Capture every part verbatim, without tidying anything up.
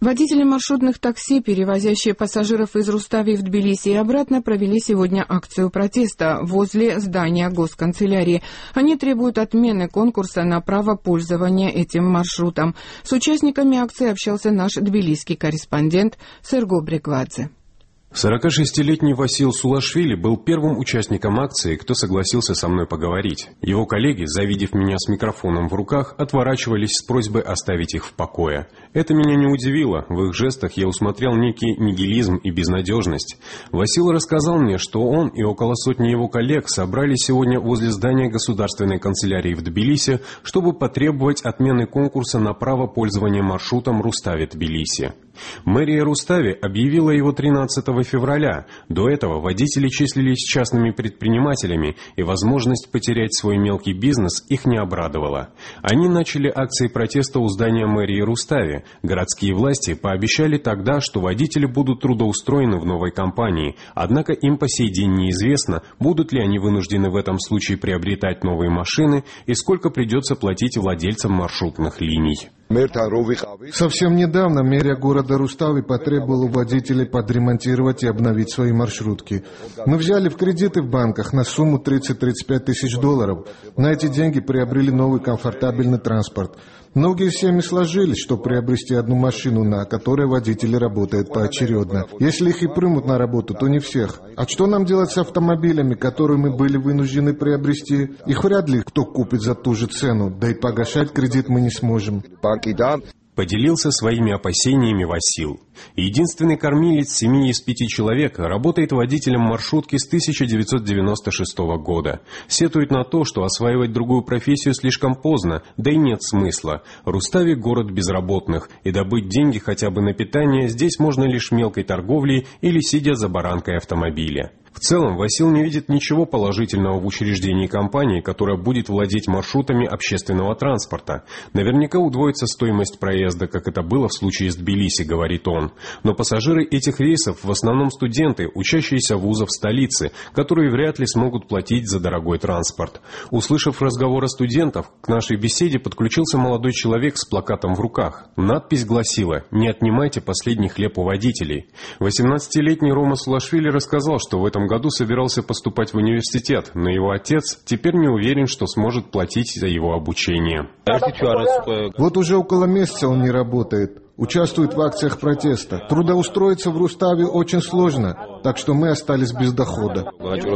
Водители маршрутных такси, перевозящие пассажиров из Рустави в Тбилиси и обратно, провели сегодня акцию протеста возле здания госканцелярии. Они требуют отмены конкурса на право пользования этим маршрутом. С участниками акции общался наш тбилисский корреспондент Серго Бреквадзе. сорокашестилетний Васил Сулашвили был первым участником акции, кто согласился со мной поговорить. Его коллеги, завидев меня с микрофоном в руках, отворачивались с просьбой оставить их в покое. Это меня не удивило, в их жестах я усмотрел некий нигилизм и безнадежность. Васил рассказал мне, что он и около сотни его коллег собрались сегодня возле здания государственной канцелярии в Тбилиси, чтобы потребовать отмены конкурса на право пользования маршрутом Рустави-Тбилиси. Мэрия Рустави объявила его тринадцатого февраля. До этого водители числились частными предпринимателями, и возможность потерять свой мелкий бизнес их не обрадовала. Они начали акции протеста у здания мэрии Рустави. Городские власти пообещали тогда, что водители будут трудоустроены в новой компании, однако им по сей день неизвестно, будут ли они вынуждены в этом случае приобретать новые машины и сколько придется платить владельцам маршрутных линий. Совсем недавно мэрия города Рустави потребовала у водителей подремонтировать и обновить свои маршрутки. Мы взяли в кредиты в банках на сумму тридцать-тридцать пять тысяч долларов. На эти деньги приобрели новый комфортабельный транспорт. Многие семьи сложились, чтобы приобрести одну машину, на которой водители работают поочередно. Если их и примут на работу, то не всех. А что нам делать с автомобилями, которые мы были вынуждены приобрести? Их вряд ли кто купит за ту же цену, да и погашать кредит мы не сможем. Поделился своими опасениями Васил. Единственный кормилец семьи из пяти человек работает водителем маршрутки с тысяча девятьсот девяносто шестого года. Сетует на то, что осваивать другую профессию слишком поздно, да и нет смысла. Рустави – город безработных, и добыть деньги хотя бы на питание здесь можно лишь мелкой торговлей или сидя за баранкой автомобиля. В целом, Васил не видит ничего положительного в учреждении компании, которая будет владеть маршрутами общественного транспорта. Наверняка удвоится стоимость проезда, как это было в случае с Тбилиси, говорит он. Но пассажиры этих рейсов в основном студенты, учащиеся вузов столицы, которые вряд ли смогут платить за дорогой транспорт. Услышав разговоры студентов, к нашей беседе подключился молодой человек с плакатом в руках. Надпись гласила: «Не отнимайте последний хлеб у водителей». восемнадцатилетний Рома Сулашвили рассказал, что в этом году собирался поступать в университет, но его отец теперь не уверен, что сможет платить за его обучение. Вот уже около месяца он не работает. Участвует в акциях протеста. Трудоустроиться в Рустави очень сложно, так что мы остались без дохода.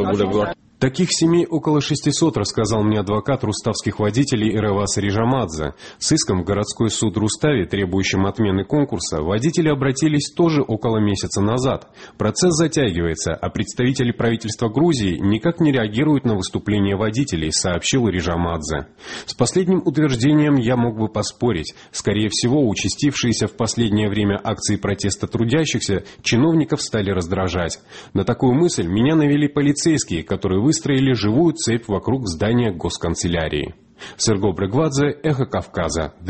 Таких семей около шестисот, рассказал мне адвокат руставских водителей Эревас Рижамадзе. С иском в городской суд Рустави, требующим отмены конкурса, водители обратились тоже около месяца назад. Процесс затягивается, а представители правительства Грузии никак не реагируют на выступления водителей, сообщил Рижамадзе. С последним утверждением я мог бы поспорить. Скорее всего, участившиеся в последнее время акции протеста трудящихся чиновников стали раздражать. На такую мысль меня навели полицейские, которые выстроили живую цепь вокруг здания госканцелярии. Серго Бреквадзе, Эхо Кавказа.